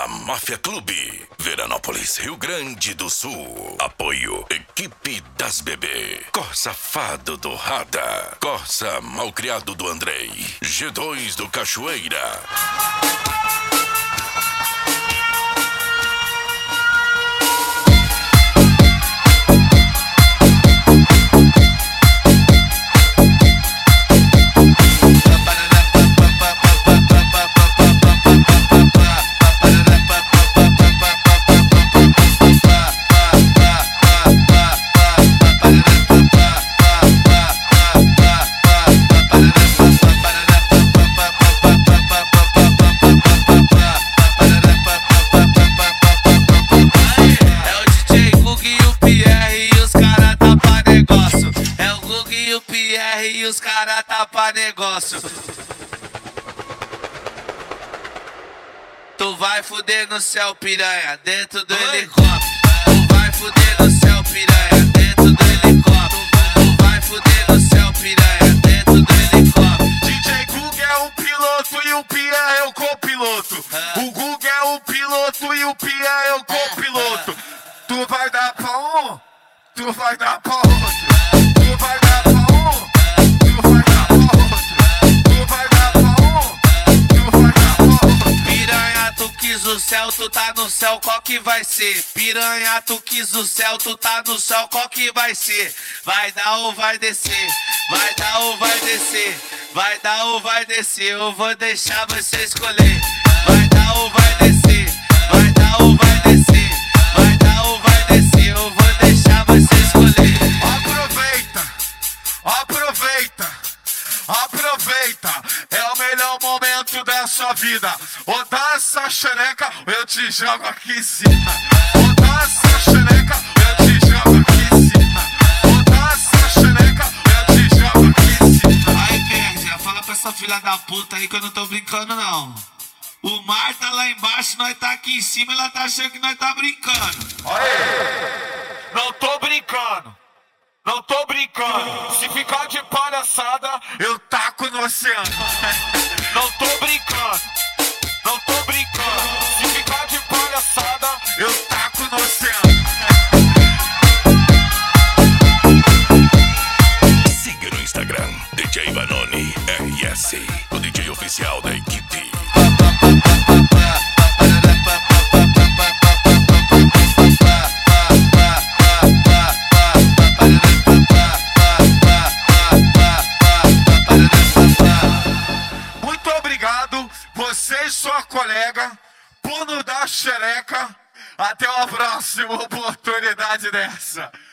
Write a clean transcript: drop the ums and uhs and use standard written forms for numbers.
pela Máfia Clube, Veranópolis, Rio Grande do Sul. Apoio, equipe das bebê, Cor Safado do Rada, Corsa Malcriado do Andrei, G2 do Cachoeira. E os cara tá pra negócio. Tu vai fuder no céu, piranha, dentro do helicóptero. Tu vai fuder no céu, piranha, dentro do helicóptero. Tu vai fuder no céu, piranha, dentro do helicóptero. DJ Gug é o piloto e o Pia é o copiloto. O Gug é o piloto e o Pia é o copiloto. Tu vai dar pra um, tu vai dar pra outro. Tu vai dar pra um. O céu, tu tá no céu, qual que vai ser? Piranha, tu quis o céu, tu tá no céu, qual que vai ser? Vai dar ou vai descer? Vai dar ou vai descer? Vai dar ou vai descer? Eu vou deixar você escolher. Vai dar ou vai descer? Vai dar ou vai descer? Vai dar ou vai descer? Eu vou deixar você escolher. Aproveita, aproveita, aproveita. É o melhor momento da sua vida. Ou dá essa xereca, eu te jogo aqui em cima. Ou dá essa xereca, eu te jogo aqui em cima. Ou dá essa xereca, eu te jogo aqui em cima. Aí, Pérsia, fala pra essa filha da puta aí que eu não tô brincando, não. O mar tá lá embaixo, nós tá aqui em cima, ela tá achando que nós tá brincando. Aí, não tô brincando. Não tô brincando. Se ficar de palhaçada, eu taco no oceano. Não tô brincando. Não tô brincando. Se ficar de palhaçada, eu taco no oceano. Siga no Instagram, DJ Vanoni RS, o DJ oficial da equipe. Você e sua colega, por não dar xereca. Até uma próxima oportunidade dessa.